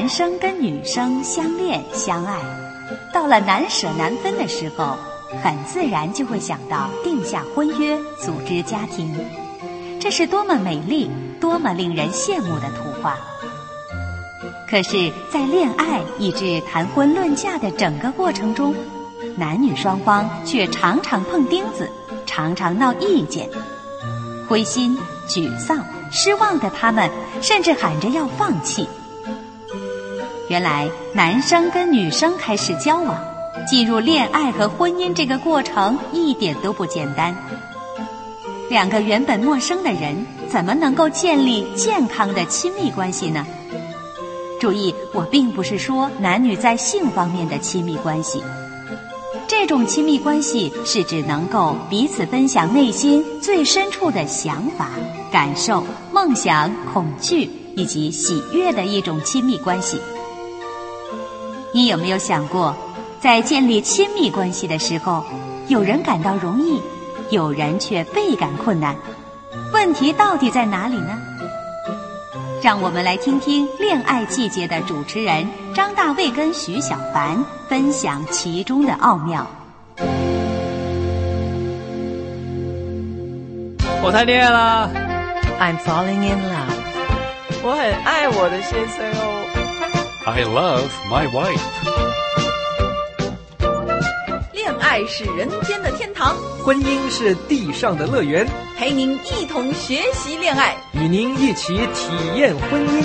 男生跟女生相恋相爱，到了难舍难分的时候，很自然就会想到定下婚约，组织家庭。这是多么美丽，多么令人羡慕的图画。可是在恋爱以至谈婚论嫁的整个过程中，男女双方却常常碰钉子，常常闹意见。灰心、沮丧、失望的他们甚至喊着要放弃。原来男生跟女生开始交往，进入恋爱和婚姻这个过程一点都不简单。两个原本陌生的人怎么能够建立健康的亲密关系呢？注意，我并不是说男女在性方面的亲密关系，这种亲密关系是指能够彼此分享内心最深处的想法、感受、梦想、恐惧以及喜悦的一种亲密关系。你有没有想过，在建立亲密关系的时候，有人感到容易，有人却倍感困难，问题到底在哪里呢？让我们来听听恋爱季节的主持人张大卫跟徐小凡分享其中的奥妙。 我谈恋爱啦 I'm falling in love. 我很爱我的先生哦。 I love my wife. 恋爱是人间的天堂， 婚姻是地上的乐园， 陪您一同学习恋爱， 与您一起体验婚姻。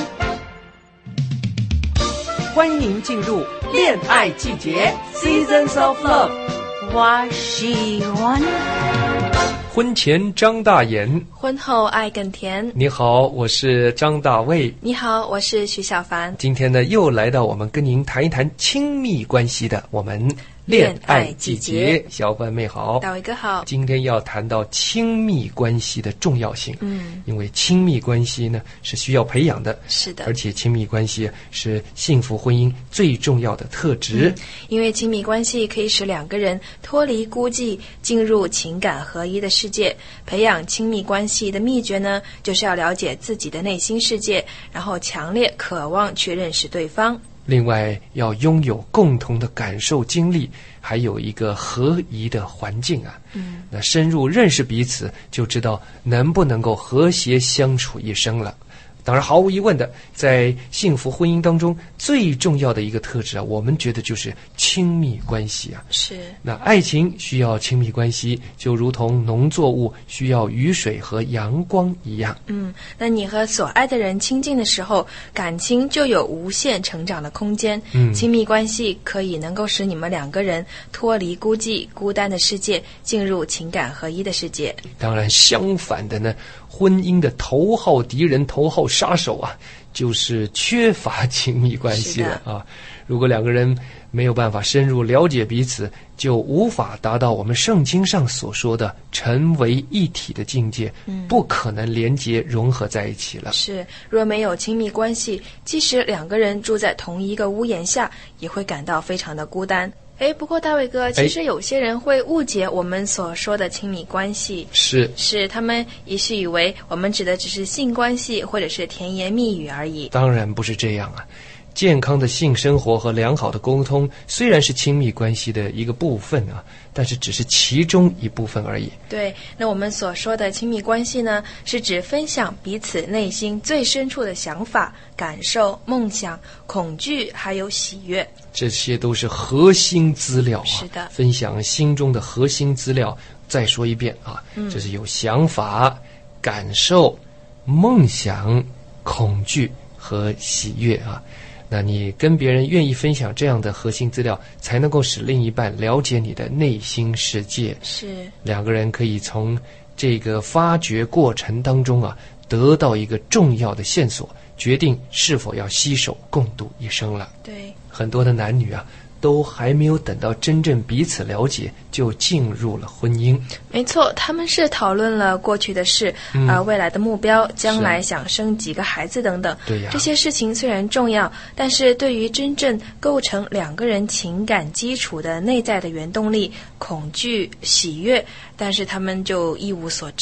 欢迎进入恋爱季节 Seasons of Love。 Was she one? 婚前张大眼， 婚后爱更甜。 你好，我是张大卫。 你好，我是徐小凡。 今天呢，又来到我们跟您谈一谈亲密关系的我们恋爱季节。小凡妹好， 大卫哥好。 今天要谈到亲密关系的重要性。因为亲密关系呢是需要培养的， 是的， 而且亲密关系是幸福婚姻最重要的特质。 因为亲密关系可以使两个人脱离孤寂，进入情感合一的世界。培养亲密关系的秘诀呢，就是要了解自己的内心世界，然后强烈渴望去认识对方。 另外要拥有共同的感受经历，还有一个合宜的环境啊。那深入认识彼此，就知道能不能够和谐相处一生了。当然毫无疑问的，在幸福婚姻当中最重要的一个特质啊，我们觉得就是亲密关系啊。 是。 那爱情需要亲密关系，就如同农作物需要雨水和阳光一样。 那你和所爱的人亲近的时候，感情就有无限成长的空间。亲密关系可以能够使你们两个人脱离孤寂孤单的世界，进入情感合一的世界。 当然相反的呢，婚姻的头号敌人、头号杀手啊，就是缺乏亲密关系的啊。如果两个人没有办法深入了解彼此，就无法达到我们圣经上所说的成为一体的境界，不可能连结融合在一起了。 是，若没有亲密关系，即使两个人住在同一个屋檐下，也会感到非常的孤单。不过大卫哥，其实有些人会误解我们所说的亲密关系。是他们也许以为我们指的只是性关系或者是甜言蜜语而已。 当然不是这样啊。健康的性生活和良好的沟通虽然是亲密关系的一个部分啊，但是只是其中一部分而已。 对，那我们所说的亲密关系呢，是指分享彼此内心最深处的想法、感受、梦想、恐惧还有喜悦。 这些都是核心资料啊。 是的， 分享心中的核心资料。再说一遍啊，这是有想法、感受、梦想、恐惧和喜悦啊。那你跟别人愿意分享这样的核心资料，才能够使另一半了解你的内心世界。 是， 两个人可以从这个发掘过程当中啊，得到一个重要的线索，决定是否要携手共度一生了。 对， 很多的男女啊，都还没有等到真正彼此了解，就进入了婚姻。 没错，他们是讨论了过去的事，未来的目标，将来想生几个孩子等等。 对呀， 这些事情虽然重要，但是对于真正构成两个人情感基础的内在的原动力、恐惧、喜悦，但是他们就一无所知。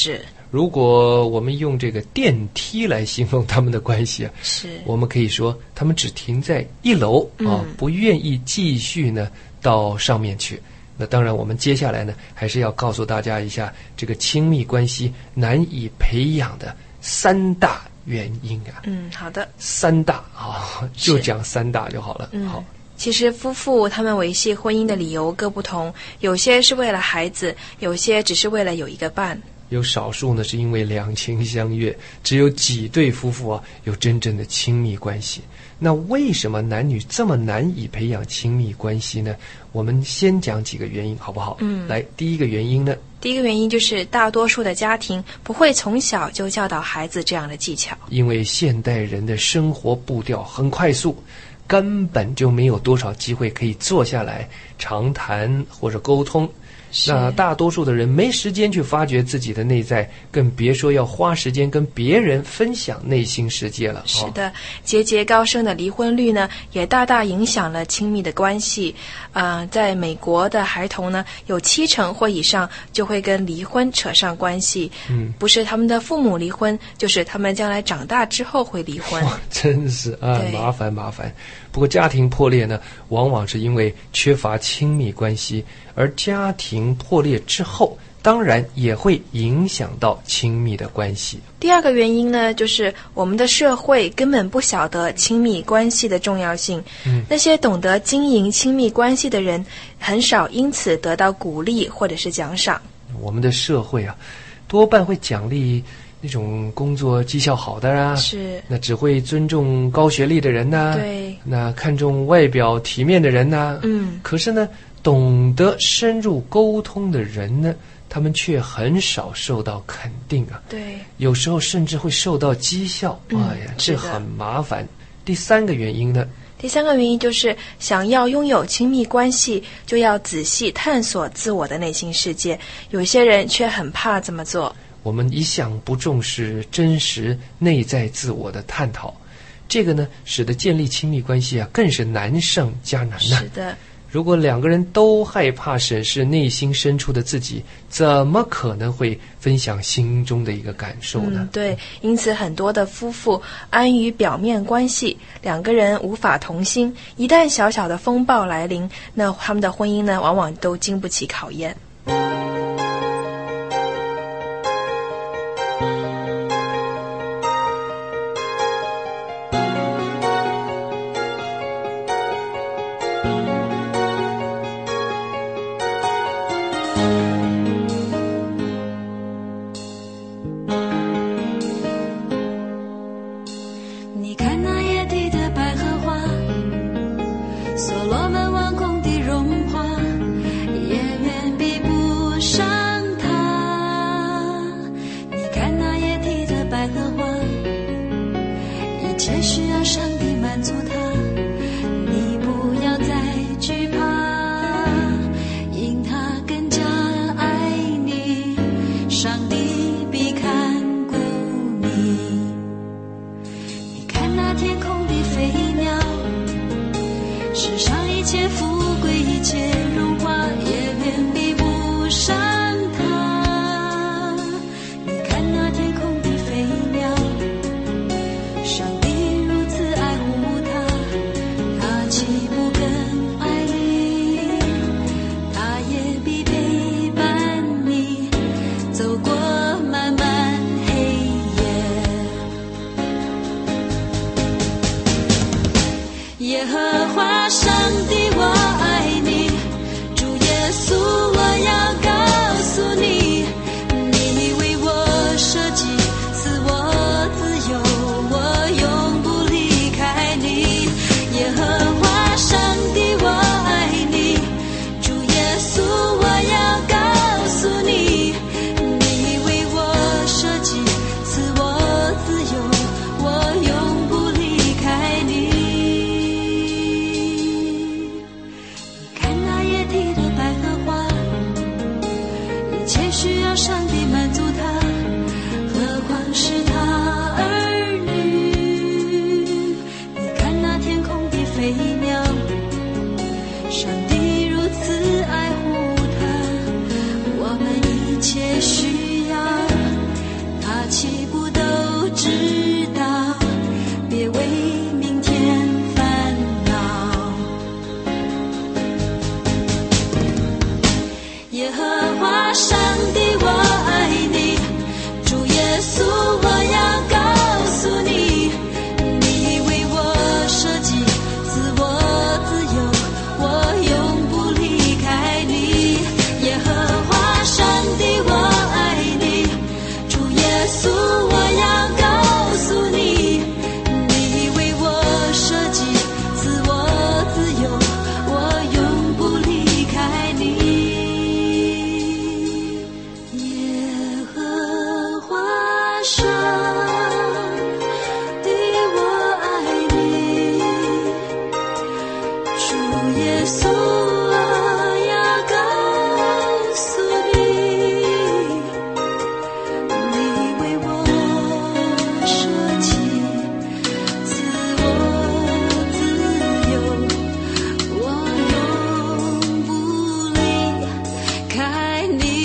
如果我们用这个电梯来形容他们的关系啊， 是我们可以说他们只停在1楼啊，不愿意继续呢到上面去。那当然我们接下来呢还是要告诉大家一下这个亲密关系难以培养的3大原因啊。 好的 ，3大啊，就讲3大就好了。好。 其实夫妇他们维系婚姻的理由各不同，有些是为了孩子，有些只是为了有一个伴， 有少数呢是因为两情相悦，只有几对夫妇啊有真正的亲密关系。那为什么男女这么难以培养亲密关系呢？我们先讲几个原因好不好？来，第一个原因呢？ 第一个原因就是大多数的家庭不会从小就教导孩子这样的技巧， 因为现代人的生活步调很快速，根本就没有多少机会可以坐下来长谈或者沟通。那大多数的人没时间去发掘自己的内在，更别说要花时间跟别人分享内心世界了。 是的，节节高升的离婚率呢，也大大影响了亲密的关系。在美国的孩童呢，有70%或以上就会跟离婚扯上关系。不是他们的父母离婚，就是他们将来长大之后会离婚。 真是啊，麻烦。不过家庭破裂呢，往往是因为缺乏亲密关系，而家庭破裂之后，当然也会影响到亲密的关系。 第二个原因呢，就是我们的社会根本不晓得亲密关系的重要性。那些懂得经营亲密关系的人，很少因此得到鼓励或者是奖赏。 我们的社会啊，多半会奖励那种工作绩效好的啊， 是那只会尊重高学历的人呐， 对， 那看重外表体面的人呐，可是呢，懂得深入沟通的人呢，他们却很少受到肯定啊， 对， 有时候甚至会受到讥笑，哎呀，这很麻烦。第3个原因呢？ 第3个原因就是想要拥有亲密关系，就要仔细探索自我的内心世界，有些人却很怕这么做。 我们一向不重视真实内在自我的探讨，这个呢，使得建立亲密关系啊，更是难上加难呢。 是的， 如果2个人都害怕审视内心深处的自己，怎么可能会分享心中的一个感受呢？ 对，因此很多的夫妇安于表面关系，2个人无法同心，一旦小小的风暴来临，那他们的婚姻呢，往往都经不起考验。 你不要再惧怕，因他更加耶和华上帝我爱你，主耶稣我要告诉你，你为我设计自我自由，我永不离开你。耶和华上帝我爱你，主耶稣我要告诉你，你为我设计自我自由，我永不离开你。耶和华上帝我爱你，主耶稣我要告诉你，你为我设计自我自由，我永不离开你。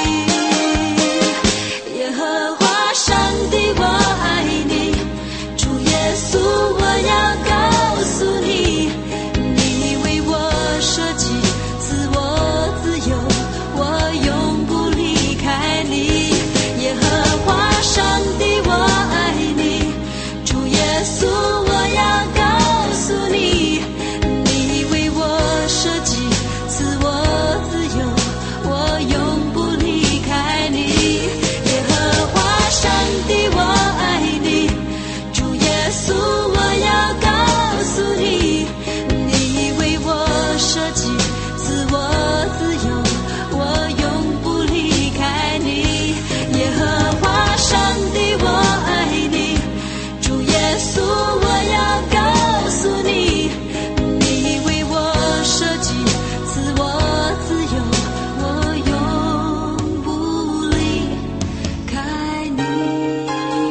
耶和华上帝我爱你，主耶稣我要告诉你，你为我设计自我自由，我永不离开你。耶和华上帝我爱你，主耶稣我要告诉你，你为我设计自我自由，我永不离开你。耶和华上帝我爱你，主耶稣我要告诉你，你为我设计自我自由，我永不离开你。耶和华上帝我爱你，主耶稣我要告诉你，你为我设计自我自由，我永不离开你。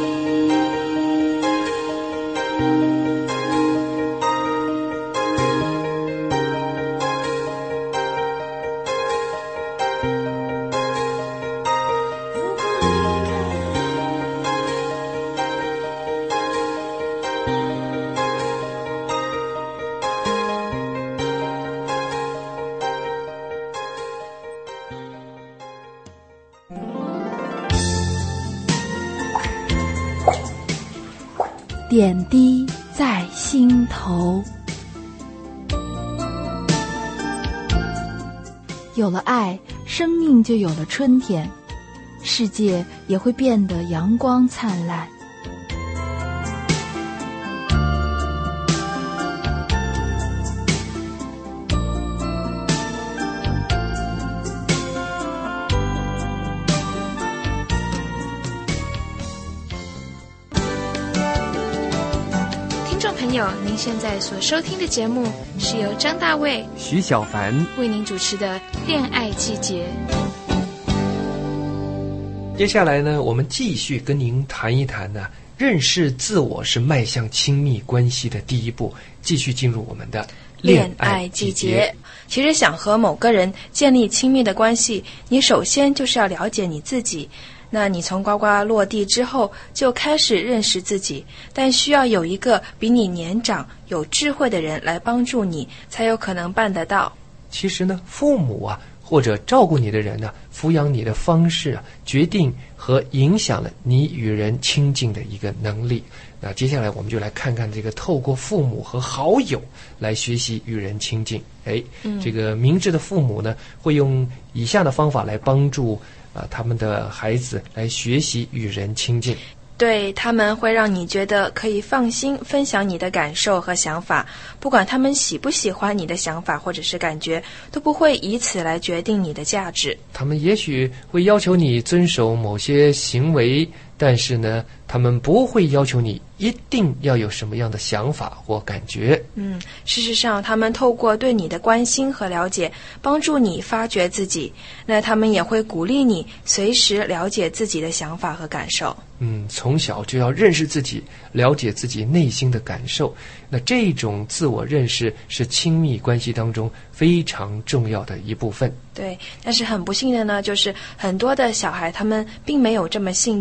点滴在心头。有了爱，生命就有了春天，世界也会变得阳光灿烂。 听众朋友，您现在所收听的节目是由张大卫、 徐小凡为您主持的《恋爱季节》。 接下来呢，我们继续跟您谈一谈呢，认识自我是迈向亲密关系的第一步。继续进入我们的恋爱季节。其实想和某个人建立亲密的关系，你首先就是要了解你自己。那你从呱呱落地之后就开始认识自己，但需要有一个比你年长有智慧的人来帮助你，才有可能办得到。 其实呢，父母啊或者照顾你的人呢，抚养你的方式啊，决定和影响了你与人亲近的一个能力。那接下来我们就来看看这个透过父母和好友来学习与人亲近。这个明智的父母呢，会用以下的方法来帮助他们的孩子来学习与人亲近。 对，他们会让你觉得可以放心分享你的感受和想法，不管他们喜不喜欢你的想法或者是感觉，都不会以此来决定你的价值。 他们也许会要求你遵守某些行为，但是呢，他们不会要求你一定要有什么样的想法或感觉。 事实上，他们透过对你的关心和了解，帮助你发掘自己。那他们也会鼓励你随时了解自己的想法和感受。 从小就要认识自己，了解自己内心的感受。那这种自我认识是亲密关系当中非常重要的一部分。 对，但是很不幸的呢，就是很多的小孩他们并没有这么幸运。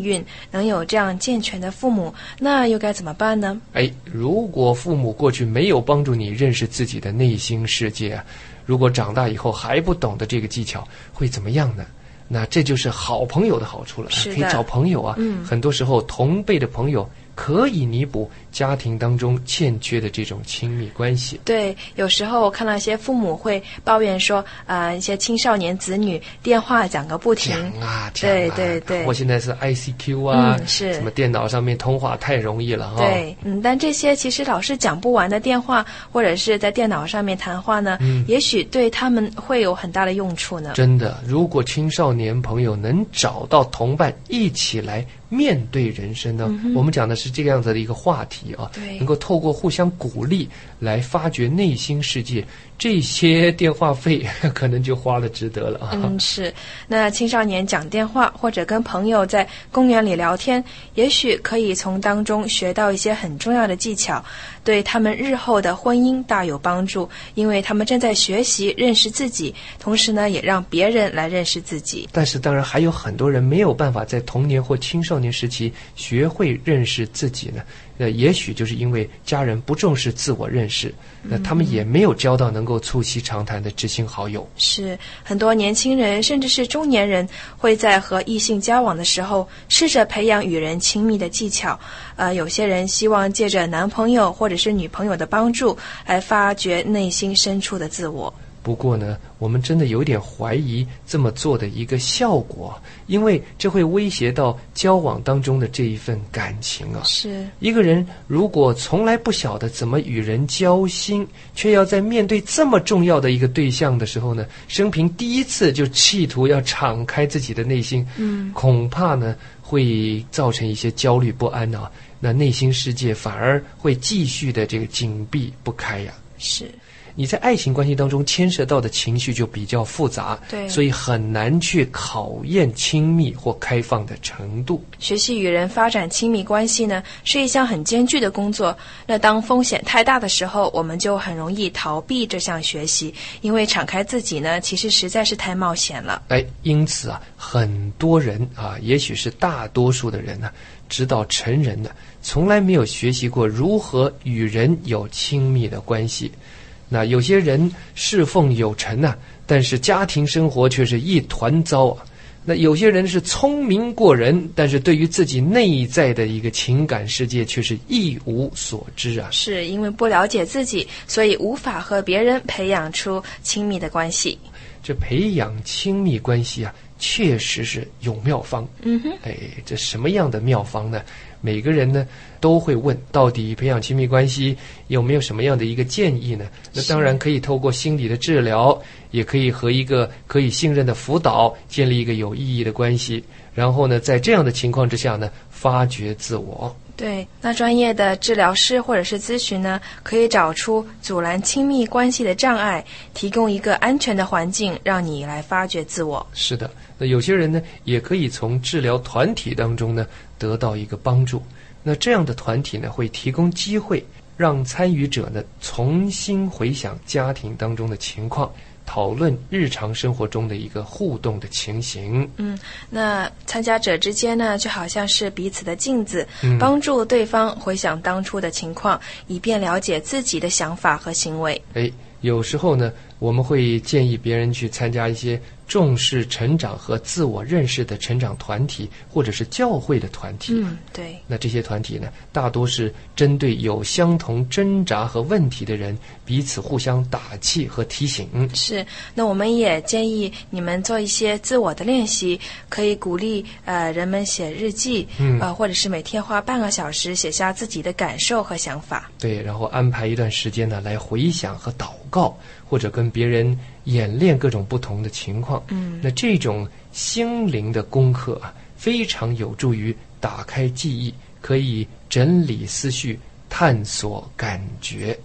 能有这样健全的父母，那又该怎么办呢？ 如果父母过去没有帮助你认识自己的内心世界啊，如果长大以后还不懂得这个技巧，会怎么样呢？那这就是好朋友的好处了，可以找朋友啊。很多时候同辈的朋友可以弥补家庭当中欠缺的这种亲密关系。 对，有时候我看到一些父母会抱怨说，一些青少年子女电话讲个不停。 对，我现在是 ICQ 啊， 是什么电脑上面通话太容易了哈。 对，但这些其实老是讲不完的电话，或者是在电脑上面谈话呢，也许对他们会有很大的用处呢。 真的，如果青少年朋友能找到同伴一起来面对人生呢，我们讲的是这个样子的一个话题啊，能够透过互相鼓励来发掘内心世界，这些电话费可能就花了值得了啊。 是。那青少年讲电话或者跟朋友在公园里聊天，也许可以从当中学到一些很重要的技巧，对他们日后的婚姻大有帮助，因为他们正在学习认识自己，同时呢也让别人来认识自己。 但是当然还有很多人没有办法在童年或青少年时期学会认识自己呢，也许就是因为家人不重视自我认识，那他们也没有交到能够促膝长谈的知心好友。 是，很多年轻人甚至是中年人会在和异性交往的时候试着培养与人亲密的技巧，有些人希望借着男朋友或者是女朋友的帮助来发掘内心深处的自我。 不过呢，我们真的有点怀疑这么做的一个效果，因为这会威胁到交往当中的这一份感情啊。 是， 一个人如果从来不晓得怎么与人交心，却要在面对这么重要的一个对象的时候呢，生平第一次就企图要敞开自己的内心，恐怕呢会造成一些焦虑不安啊，那内心世界反而会继续的这个紧闭不开呀。 是。 你在爱情关系当中牵涉到的情绪就比较复杂， 对， 所以很难去考验亲密或开放的程度。 学习与人发展亲密关系呢，是一项很艰巨的工作。那当风险太大的时候，我们就很容易逃避这项学习，因为敞开自己呢，其实实在是太冒险了。 因此啊，很多人啊，也许是大多数的人呢，直到成人呢，从来没有学习过如何与人有亲密的关系。那有些人侍奉有成啊，但是家庭生活却是一团糟啊。那有些人是聪明过人，但是对于自己内在的一个情感世界却是一无所知啊。 是因为不了解自己，所以无法和别人培养出亲密的关系。 这培养亲密关系啊，确实是有妙方。这什么样的妙方呢？每个人呢都会问，到底培养亲密关系有没有什么样的一个建议呢？那当然可以透过心理的治疗，也可以和一个可以信任的辅导建立一个有意义的关系，然后呢在这样的情况之下呢，发掘自我。 对，那专业的治疗师或者是咨询呢，可以找出阻拦亲密关系的障碍，提供一个安全的环境，让你来发掘自我。 是的，那有些人呢，也可以从治疗团体当中呢得到一个帮助。那这样的团体呢，会提供机会让参与者呢重新回想家庭当中的情况，讨论日常生活中的一个互动的情形。 那参加者之间呢，就好像是彼此的镜子，帮助对方回想当初的情况，以便了解自己的想法和行为。 有时候呢，我们会建议别人去参加一些重视成长和自我认识的成长团体，或者是教会的团体。 对。 那这些团体呢，大多是针对有相同挣扎和问题的人，彼此互相打气和提醒。 是。那我们也建议你们做一些自我的练习，可以鼓励人们写日记，或者是每天花半个小时写下自己的感受和想法。 对，然后安排一段时间呢，来回想和祷告，或者跟别人演练各种不同的情况。那这种心灵的功课啊，非常有助于打开记忆，可以整理思绪，探索感觉。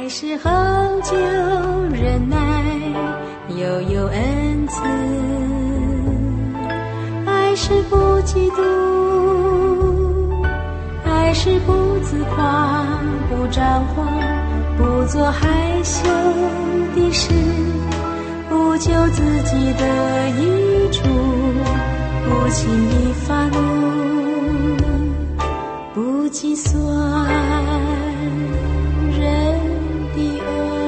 爱是恒久忍耐，又有恩慈，爱是不嫉妒，爱是不自夸，不张狂，不做害羞的事，不求自己的益处，不轻易发怒，不计算人的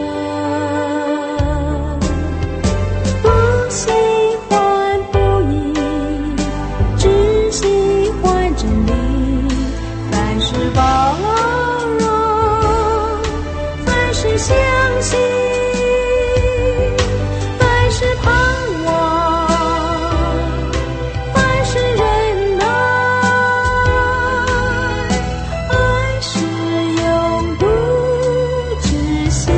恶，不喜欢不义，只喜欢真理，凡事包容，凡事相信，凡事盼望，凡事忍耐，爱是永不止息，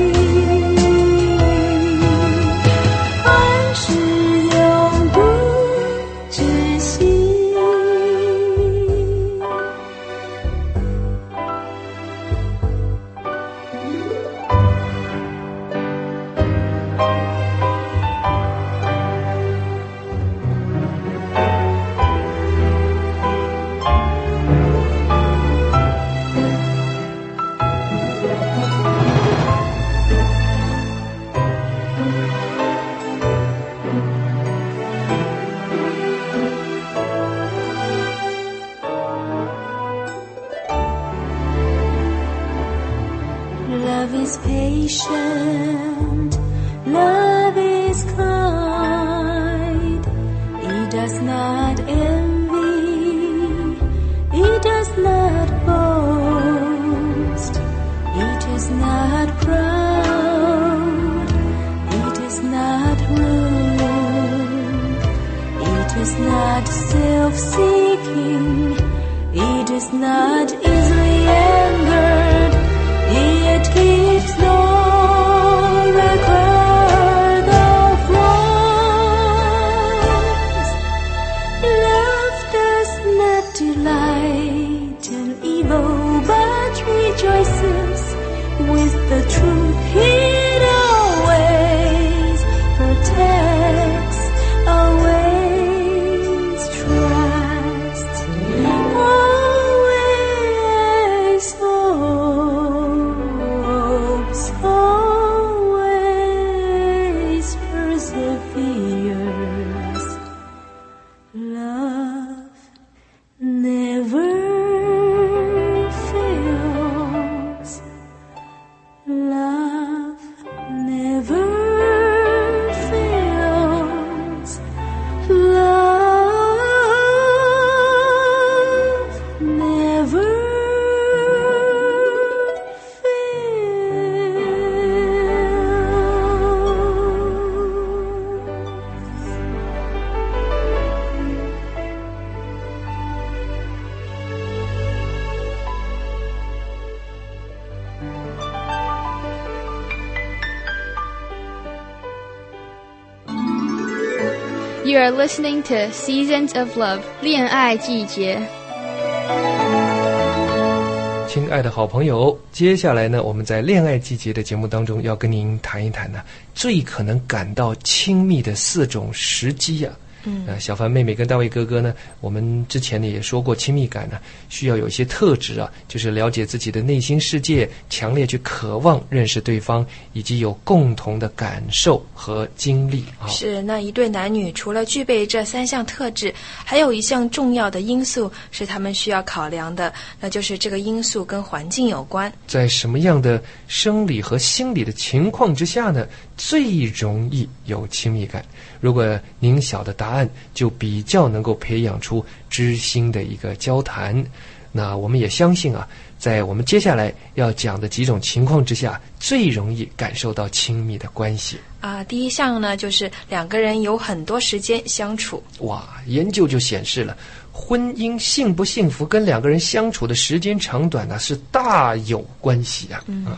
爱是永不止息。Love is patient, love is kind, it does not envy, it does not boast, it is not proud, it is not rude, it is not self-seeking, it is not easily angered, it keeps no record of wrongs. Love does not delight in evil, but rejoices with the truth. It always protects, always trusts, always hopes, always perseveres. Love never fails. Love never fails. Love never You are listening to Seasons of Love 恋爱季节。 亲爱的好朋友，接下来呢，我们在恋爱季节的节目当中要跟您谈一谈呢，最可能感到亲密的4种时机呀。小凡妹妹跟大卫哥哥呢，我们之前呢也说过，亲密感呢需要有一些特质啊，就是了解自己的内心世界，强烈去渴望认识对方，以及有共同的感受和经历啊。 是，那一对男女除了具备这3项特质，还有一项重要的因素是他们需要考量的，那就是这个因素跟环境有关。 在什么样的生理和心理的情况之下呢，最容易有亲密感？如果您晓得答案，就比较能够培养出知心的一个交谈。那我们也相信啊，在我们接下来要讲的几种情况之下，最容易感受到亲密的关系啊。第一项呢，就是2个人有很多时间相处。 哇，研究就显示了，婚姻幸不幸福跟2个人相处的时间长短呢是大有关系啊。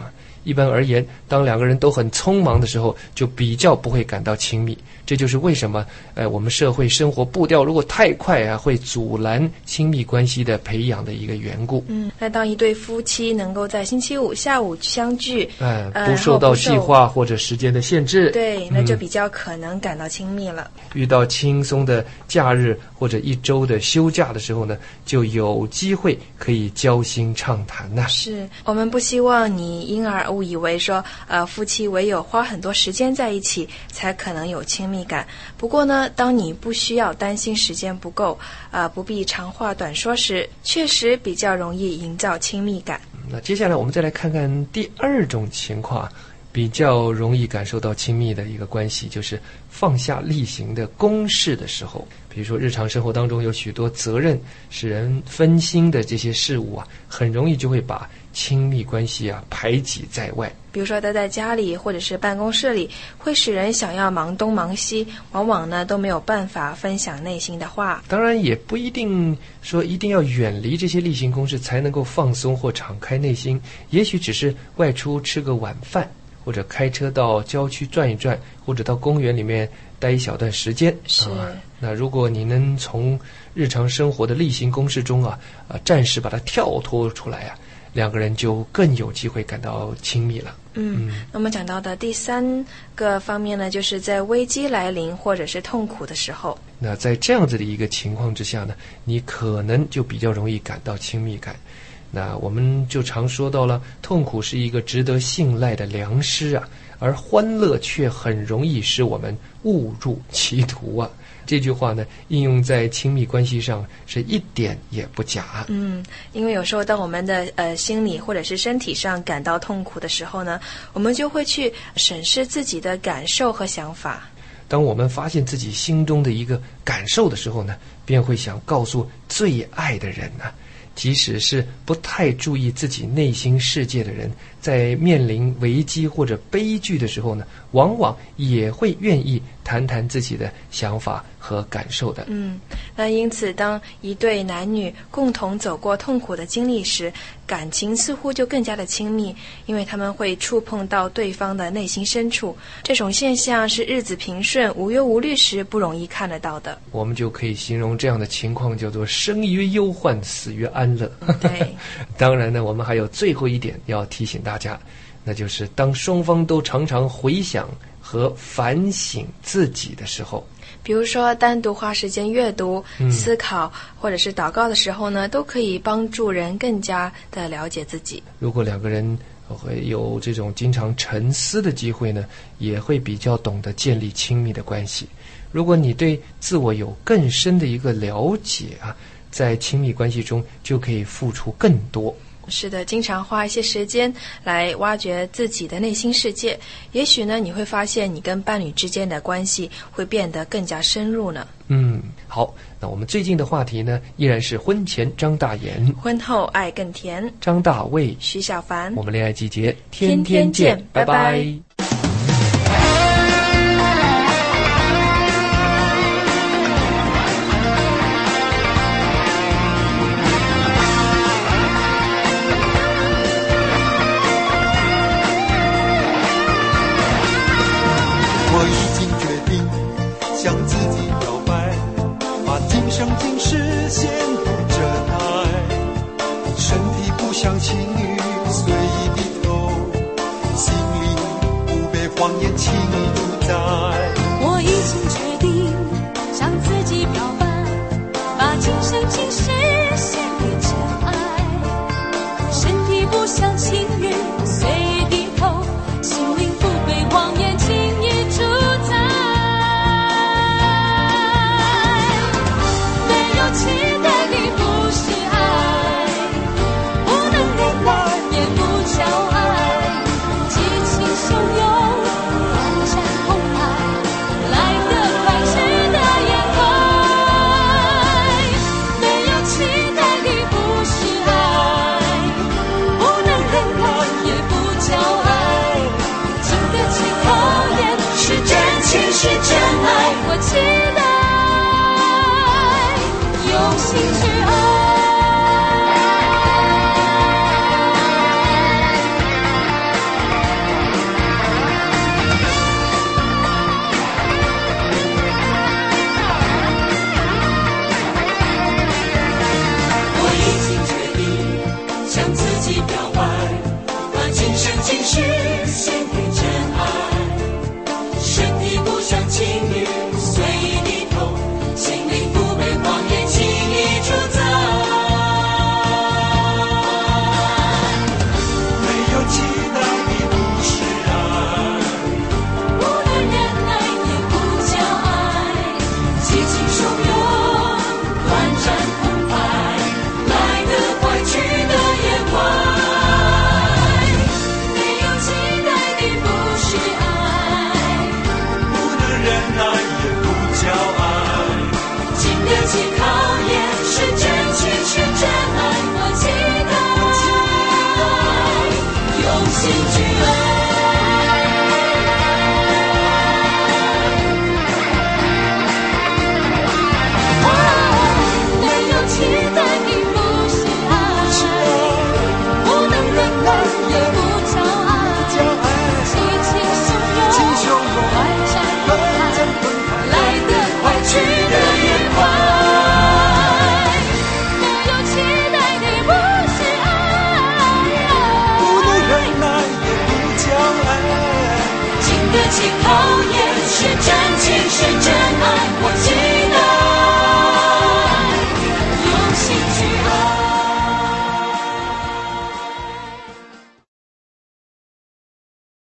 一般而言，当两个人都很匆忙的时候，就比较不会感到亲密。这就是为什么我们社会生活步调如果太快啊，会阻拦亲密关系的培养的一个缘故。 那当一对夫妻能够在星期五下午相聚， 不受到计划或者时间的限制， 对，那就比较可能感到亲密了。 遇到轻松的假日或者一周的休假的时候呢，就有机会可以交心畅谈呐。 是我们不希望你因而误以为说，夫妻唯有花很多时间在一起，才可能有亲密感。不过呢，当你不需要担心时间不够，不必长话短说时，确实比较容易营造亲密感。 那接下来我们再来看看第二种情况，比较容易感受到亲密的一个关系，就是放下例行的公事的时候。比如说日常生活当中有许多责任使人分心的这些事物啊，很容易就会把亲密关系啊排挤在外。 比如说待在家里或者是办公室里，会使人想要忙东忙西，往往呢都没有办法分享内心的话。 当然也不一定说一定要远离这些例行公事才能够放松或敞开内心，也许只是外出吃个晚饭，或者开车到郊区转一转，或者到公园里面待一小段时间。 是那如果你能从日常生活的例行公事中暂时把它跳脱出来两个人就更有机会感到亲密了。 那么讲到的第三个方面呢，就是在危机来临或者是痛苦的时候。 那在这样子的一个情况之下呢，你可能就比较容易感到亲密感。那我们就常说到了，痛苦是一个值得信赖的良师而欢乐却很容易使我们误入歧途这句话呢，应用在亲密关系上是一点也不假。 因为有时候当我们的心理或者是身体上感到痛苦的时候呢，我们就会去审视自己的感受和想法。 当我们发现自己心中的一个感受的时候呢，便会想告诉最爱的人即使是不太注意自己内心世界的人，在面临危机或者悲剧的时候呢，往往也会愿意谈谈自己的想法和感受的。 那因此当一对男女共同走过痛苦的经历时，感情似乎就更加的亲密，因为他们会触碰到对方的内心深处。这种现象是日子平顺无忧无虑时不容易看得到的。 我们就可以形容这样的情况叫做生于忧患，死于安乐。 对， 当然呢，我们还有最后一点要提醒大家，那就是当双方都常常回想和反省自己的时候， 比如说单独花时间阅读、思考或者是祷告的时候呢，都可以帮助人更加的了解自己。 如果两个人会有这种经常沉思的机会呢，也会比较懂得建立亲密的关系。如果你对自我有更深的一个了解在亲密关系中就可以付出更多。 是的，经常花一些时间来挖掘自己的内心世界，也许呢你会发现你跟伴侣之间的关系会变得更加深入呢。 好，那我们最近的话题呢，依然是婚前张大言， 婚后爱更甜， 张大卫， 徐小凡。 我们恋爱季节天天见，拜拜。